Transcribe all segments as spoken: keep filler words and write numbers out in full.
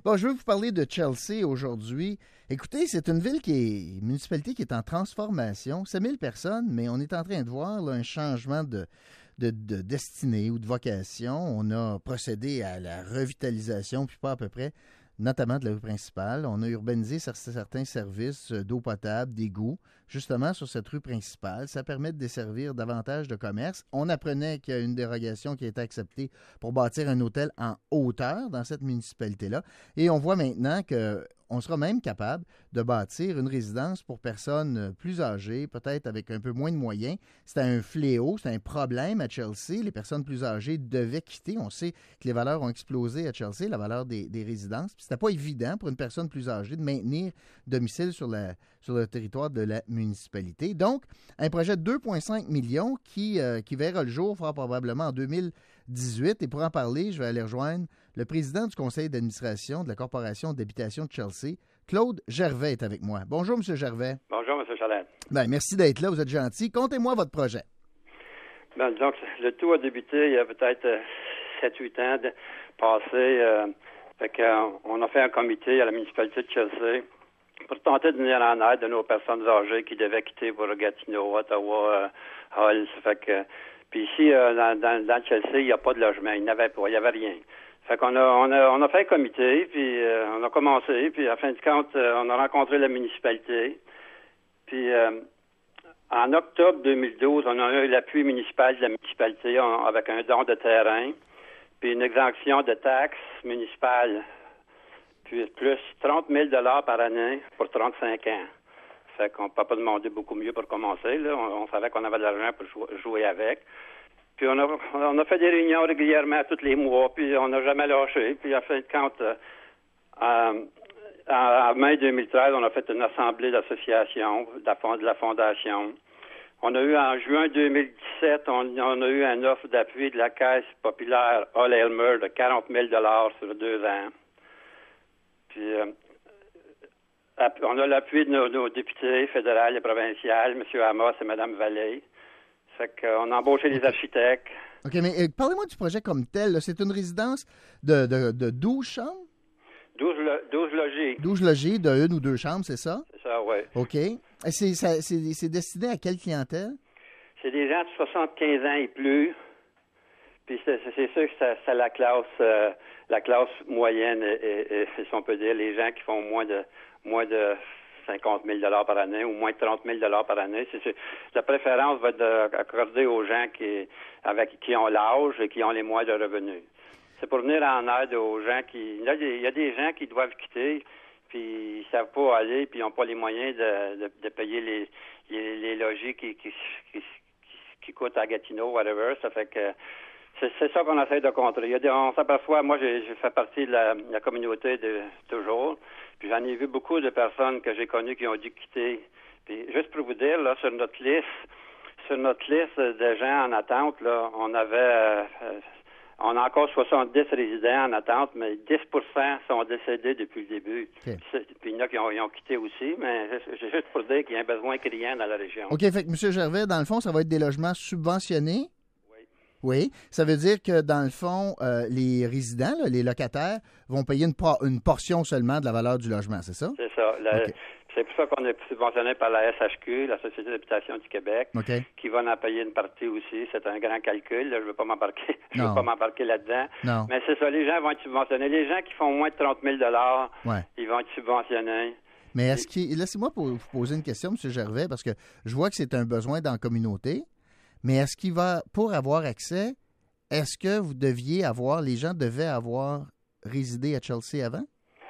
Bon, je veux vous parler de Chelsea aujourd'hui. Écoutez, c'est une ville qui est, une municipalité qui est en transformation. C'est mille personnes, mais on est en train de voir là, un changement de, de, de destinée ou de vocation. On a procédé à la revitalisation, puis pas à peu près, notamment de la rue principale. On a urbanisé certains services d'eau potable, d'égouts, justement sur cette rue principale. Ça permet de desservir davantage de commerces. On apprenait qu'il y a une dérogation qui a été acceptée pour bâtir un hôtel en hauteur dans cette municipalité-là. Et on voit maintenant que on sera même capable de bâtir une résidence pour personnes plus âgées, peut-être avec un peu moins de moyens. C'était un fléau, c'était un problème à Chelsea. Les personnes plus âgées devaient quitter. On sait que les valeurs ont explosé à Chelsea, la valeur des, des résidences. Puis c'était pas évident pour une personne plus âgée de maintenir domicile sur, la, sur le territoire de la municipalité. Donc, un projet de deux virgule cinq millions qui, euh, qui verra le jour fort probablement en deux mille dix-huit. Et pour en parler, je vais aller rejoindre le président du conseil d'administration de la Corporation d'habitation de Chelsea, Claude Gervais, est avec moi. Bonjour, M. Gervais. Bonjour, M. Chalette. Ben, merci d'être là, vous êtes gentil. Contez-moi votre projet. Ben, donc, le tout a débuté il y a peut-être euh, sept huit ans de, passé. Euh, fait que, euh, on a fait un comité à la municipalité de Chelsea pour tenter de venir en aide de nos personnes âgées qui devaient quitter pour Gatineau, Ottawa, euh, Hull. Fait que, puis ici, euh, dans, dans, dans Chelsea, il n'y a pas de logement. Il n'y avait pas, il n'y avait rien. Fait qu'on a, on a, on a fait un comité, puis euh, on a commencé, puis à fin de compte, euh, on a rencontré la municipalité. Puis euh, en octobre deux mille douze, on a eu l'appui municipal de la municipalité on, avec un don de terrain, puis une exemption de taxes municipales, puis plus trente mille dollars par année pour trente-cinq ans. Fait qu'on ne peut pas demander beaucoup mieux pour commencer. Là. On, on savait qu'on avait de l'argent pour jou- jouer avec. Puis on a, on a fait des réunions régulièrement tous les mois, puis on n'a jamais lâché. Puis à fin de compte, euh, euh, en mai deux mille treize, on a fait une assemblée d'association, de la, fond, de la fondation. On a eu en juin deux mille dix-sept, on, on a eu une offre d'appui de la Caisse populaire Hull-Elmer de quarante mille dollars sur deux ans. Puis euh, on a l'appui de nos, nos députés fédéraux et provinciaux, M. Amos et Mme Vallée. Fait qu'on a embauché les architectes. OK, mais euh, parlez-moi du projet comme tel. Là. C'est une résidence de, de, de douze chambres? douze, lo- douze logis. douze logis de une ou deux chambres, c'est ça? C'est ça, oui. OK. Et c'est, ça, c'est, c'est destiné à quelle clientèle? C'est des gens de soixante-quinze ans et plus. Puis c'est, c'est, c'est sûr que c'est, c'est la classe euh, la classe moyenne, et, et, et, si on peut dire, les gens qui font moins de moins de cinquante mille dollars par année ou moins de trente mille dollars par année. C'est, c'est, la préférence va être accordée aux gens qui, avec, qui ont l'âge et qui ont les moyens de revenus. C'est pour venir en aide aux gens qui... Là, il y a des gens qui doivent quitter, puis ils savent pas aller, puis ils n'ont pas les moyens de, de, de payer les, les, les logis qui, qui, qui, qui, qui coûtent à Gatineau, whatever. Ça fait que... C'est, c'est ça qu'on essaie de contrer. Il y a des, on s'aperçoit, moi, j'ai, j'ai fait partie de la, de la communauté de toujours, puis j'en ai vu beaucoup de personnes que j'ai connues qui ont dû quitter. Puis juste pour vous dire, là, sur notre liste, sur notre liste de gens en attente, là, on avait, euh, on a encore soixante-dix résidents en attente, mais dix pour cent sont décédés depuis le début. Okay. Puis, puis il y en a qui ont, ils ont quitté aussi, mais c'est juste pour dire qu'il y a un besoin criant dans la région. OK, fait que M. Gervais, dans le fond, ça va être des logements subventionnés? Oui, ça veut dire que, dans le fond, euh, les résidents, là, les locataires, vont payer une, por- une portion seulement de la valeur du logement, c'est ça? C'est ça. La, okay. C'est pour ça qu'on est subventionné par la S H Q, la Société d'habitation du Québec, okay. qui va en payer une partie aussi. C'est un grand calcul. Là, je ne veux pas m'embarquer, je veux pas m'embarquer là-dedans. Non. Mais c'est ça, les gens vont être subventionnés. Les gens qui font moins de trente mille dollars, ouais. ils vont être subventionnés. Mais est-ce qu'il... Laissez-moi vous poser une question, M. Gervais, parce que je vois que c'est un besoin dans la communauté. Mais est-ce qu'il va, pour avoir accès, est-ce que vous deviez avoir, les gens devaient avoir résidé à Chelsea avant?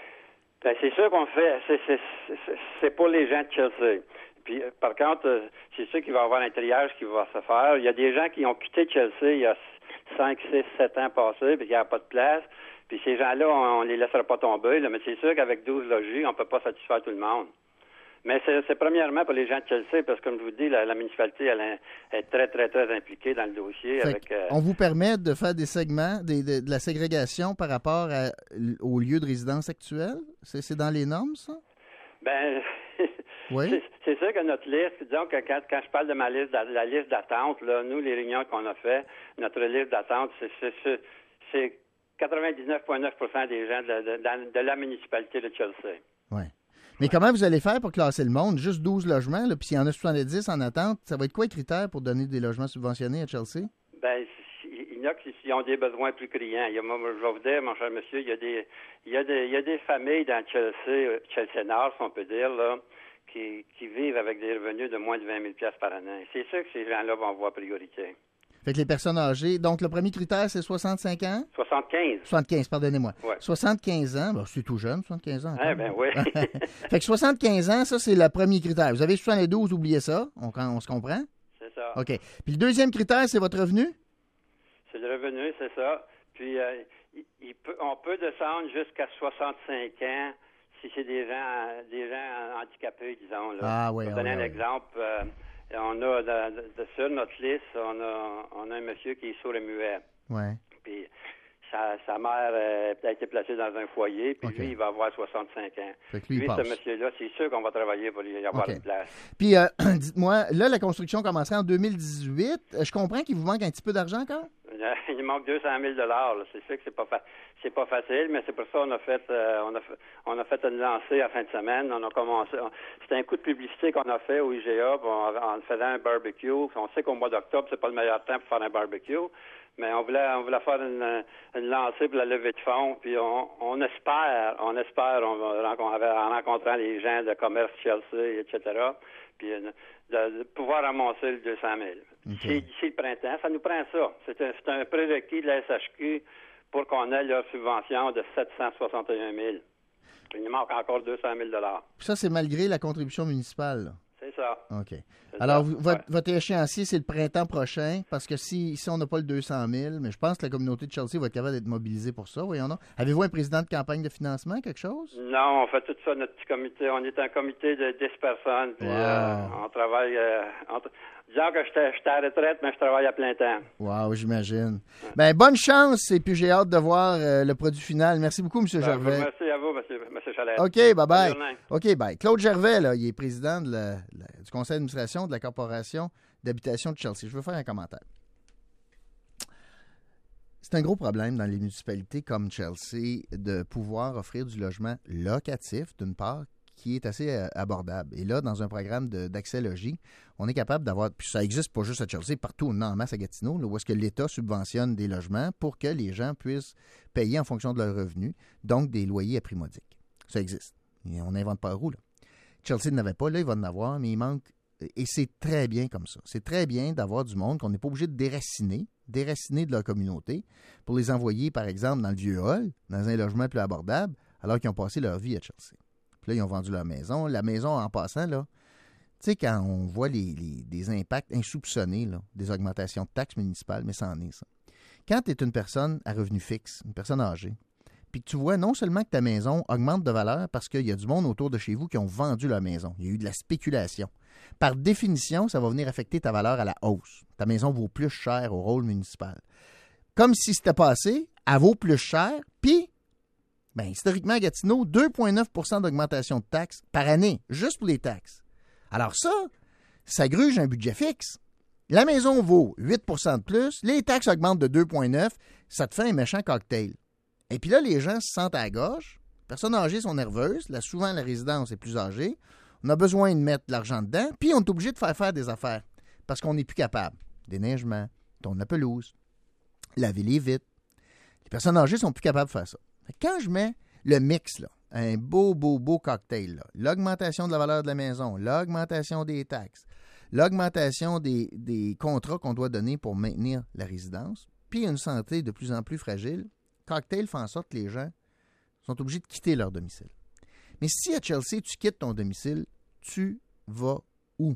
Ben, c'est sûr qu'on fait, c'est, c'est, c'est, c'est pour les gens de Chelsea. Puis, par contre, c'est sûr qu'il va y avoir un triage qui va se faire. Il y a des gens qui ont quitté Chelsea il y a cinq, six, sept ans passés, puis il n'y a pas de place. Puis ces gens-là, on ne les laissera pas tomber. Là. Mais c'est sûr qu'avec douze logis, on ne peut pas satisfaire tout le monde. Mais c'est, c'est premièrement pour les gens de Chelsea, parce que comme je vous dis, la, la municipalité elle est très, très, très impliquée dans le dossier. Avec, euh... On vous permet de faire des segments, des, de, de la ségrégation par rapport à, au lieu de résidence actuel? C'est, c'est dans les normes, ça? Ben, oui. c'est, c'est sûr que notre liste, donc quand, quand je parle de ma liste, de la liste d'attente, là, nous, les réunions qu'on a fait, notre liste d'attente, c'est, c'est, c'est, c'est quatre-vingt-dix-neuf virgule neuf pour cent des gens de la, de, de, de la municipalité de Chelsea. Oui. Mais comment vous allez faire pour classer le monde? Juste douze logements, là, puis s'il y en a soixante-dix en attente, ça va être quoi les critères pour donner des logements subventionnés à Chelsea? Bien, il y en a qui ont des besoins plus criants. Il y a, moi, je vais vous dire, mon cher monsieur, il y a des, il y a des, il y a des familles dans Chelsea, Chelsea Nord, si on peut dire, là, qui, qui vivent avec des revenus de moins de vingt mille dollars par année. C'est sûr que ces gens-là vont avoir priorité. Fait que les personnes âgées, donc le premier critère, c'est soixante-cinq ans? soixante-quinze. soixante-quinze, pardonnez-moi. Ouais. soixante-quinze ans, ben, c'est tout jeune, soixante-quinze ans. Ah, ben oui. Fait que soixante-quinze ans, ça, c'est le premier critère. Vous avez soixante-douze, oubliez ça. On, on se comprend? C'est ça. OK. Puis le deuxième critère, c'est votre revenu? C'est le revenu, c'est ça. Puis, euh, il, il peut, on peut descendre jusqu'à soixante-cinq ans si c'est des gens, des gens handicapés, disons. Là. Ah oui, Pour oui, donner oui. un exemple, euh, on a, de, de, de, sur notre liste, on a, on a un monsieur qui est sourd et muet. Oui. Puis, sa, sa mère euh, a été placée dans un foyer, puis okay. lui, il va avoir soixante-cinq ans. Fait que lui, lui il ce passe. monsieur-là, c'est sûr qu'on va travailler pour lui avoir okay. une place. Puis, euh, dites-moi, là, la construction commencerait en deux mille dix-huit. Je comprends qu'il vous manque un petit peu d'argent encore? Il manque deux cent mille dollars. C'est sûr que c'est pas fa... c'est pas facile, mais c'est pour ça qu'on a fait euh, on a fait, on a fait une lancée à fin de semaine. On a commencé. On... C'était un coup de publicité qu'on a fait au I G A en, en faisant un barbecue. On sait qu'au mois d'octobre, c'est pas le meilleur temps pour faire un barbecue. Mais on voulait, on voulait faire une, une lancée pour la levée de fonds, puis on, on espère, on espère, on va, en rencontrant les gens de commerce Chelsea, et cetera, puis de, de pouvoir ramasser le deux cent mille. Okay. C'est d'ici le printemps, ça nous prend ça. C'est un, c'est un prérequis de la S H Q pour qu'on ait leur subvention de sept cent soixante et un mille. Il nous manque encore deux cent mille dollars. Ça, c'est malgré la contribution municipale, là. C'est ça. OK. C'est Alors, ça. Vous, votre, ouais. votre échéancier, c'est le printemps prochain, parce que si, si on n'a pas le deux cent mille, mais je pense que la communauté de Chelsea va être capable d'être mobilisée pour ça, voyons donc. Avez-vous un président de campagne de financement, quelque chose? Non, on fait tout ça, notre petit comité. On est un comité de dix personnes, puis wow. euh, on travaille... Euh, on t- Disons que j'étais à la retraite, mais je travaille à plein temps. Wow, j'imagine. Ouais. Ben, bonne chance, et puis j'ai hâte de voir euh, le produit final. Merci beaucoup, M. Ben, Gervais. Merci à vous, M. Chalette. OK, bye-bye. OK, bye. Claude Gervais, là, il est président de la, la, du conseil d'administration de la Corporation d'habitation de Chelsea. Je veux faire un commentaire. C'est un gros problème dans les municipalités comme Chelsea de pouvoir offrir du logement locatif, d'une part, qui est assez euh, abordable. Et là, dans un programme de, d'accès logis, on est capable d'avoir, puis ça existe pas juste à Chelsea, partout on en masse à Gatineau, là, où est-ce que l'État subventionne des logements pour que les gens puissent payer en fonction de leurs revenus, donc des loyers à prix modique. Ça existe. Et on n'invente pas la roue, là. Chelsea n'avait pas, là, il va en avoir, mais il manque, et c'est très bien comme ça. C'est très bien d'avoir du monde qu'on n'est pas obligé de déraciner, déraciner de leur communauté, pour les envoyer, par exemple, dans le vieux hall, dans un logement plus abordable, alors qu'ils ont passé leur vie à Chelsea. Puis là, ils ont vendu leur maison. La maison, en passant, là, tu sais, quand on voit les, les, des impacts insoupçonnés, là, des augmentations de taxes municipales, mais ça en est, ça. Quand tu es une personne à revenu fixe, une personne âgée, puis que tu vois non seulement que ta maison augmente de valeur parce qu'il y a du monde autour de chez vous qui ont vendu leur maison. Il y a eu de la spéculation. Par définition, ça va venir affecter ta valeur à la hausse. Ta maison vaut plus cher au rôle municipal. Comme si c'était passé, elle vaut plus cher, puis... Bien, historiquement, à Gatineau, deux virgule neuf pour cent d'augmentation de taxes par année, juste pour les taxes. Alors ça, ça gruge un budget fixe. La maison vaut huit pour cent de plus, les taxes augmentent de deux virgule neuf, ça te fait un méchant cocktail. Et puis là, les gens se sentent à la gauche, les personnes âgées sont nerveuses, là, souvent la résidence est plus âgée, on a besoin de mettre de l'argent dedans, puis on est obligé de faire faire des affaires, parce qu'on n'est plus capable. Déneigement, tourner la pelouse, laver les vitres. Les personnes âgées sont plus capables de faire ça. Quand je mets le mix, là, un beau, beau, beau cocktail, là, l'augmentation de la valeur de la maison, l'augmentation des taxes, l'augmentation des, des contrats qu'on doit donner pour maintenir la résidence, puis une santé de plus en plus fragile, cocktail fait en sorte que les gens sont obligés de quitter leur domicile. Mais si à Chelsea, tu quittes ton domicile, tu vas où?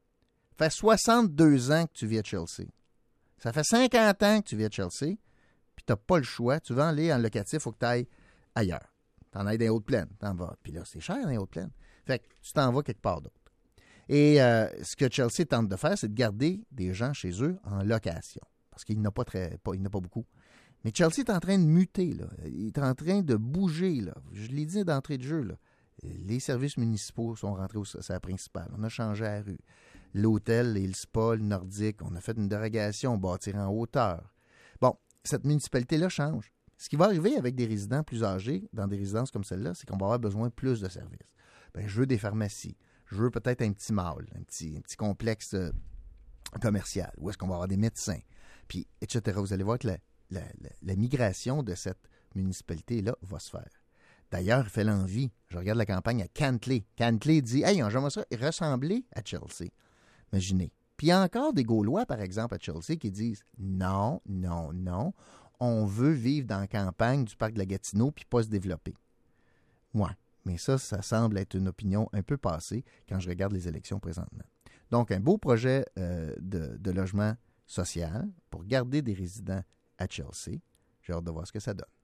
Ça fait soixante-deux ans que tu vis à Chelsea. Ça fait cinquante ans que tu vis à Chelsea. Puis tu n'as pas le choix. Tu vas aller en locatif, il faut que tu ailles ailleurs. Tu en ailles dans les Hautes-Plaines. T'en vas. Puis là, c'est cher dans les Hautes-Plaines. Fait que tu t'en vas quelque part d'autre. Et euh, ce que Chelsea tente de faire, c'est de garder des gens chez eux en location. Parce qu'il n'y en a pas très, pas, il n'y en a pas beaucoup. Mais Chelsea est en train de muter, là. Il est en train de bouger, là. Je l'ai dit d'entrée de jeu, là. Les services municipaux sont rentrés au c'est la principale. On a changé la rue. L'hôtel et le spa, le nordique, on a fait une dérogation, bâtir en hauteur. Bon, cette municipalité-là change. Ce qui va arriver avec des résidents plus âgés, dans des résidences comme celle-là, c'est qu'on va avoir besoin de plus de services. Bien, je veux des pharmacies. Je veux peut-être un petit mall, un petit, un petit complexe euh, commercial, où est-ce qu'on va avoir des médecins, puis et cetera. Vous allez voir que la, la, la, la migration de cette municipalité-là va se faire. D'ailleurs, il fait l'envie. Je regarde la campagne à Cantley. Cantley dit « Hey, j'aimerais ça ressembler à Chelsea. » Imaginez. Puis il y a encore des Gaulois, par exemple, à Chelsea, qui disent « Non, non, non, on veut vivre dans la campagne du parc de la Gatineau puis pas se développer. » Ouais, mais ça, ça semble être une opinion un peu passée quand je regarde les élections présentement. Donc, un beau projet euh, de, de logement social pour garder des résidents à Chelsea. J'ai hâte de voir ce que ça donne.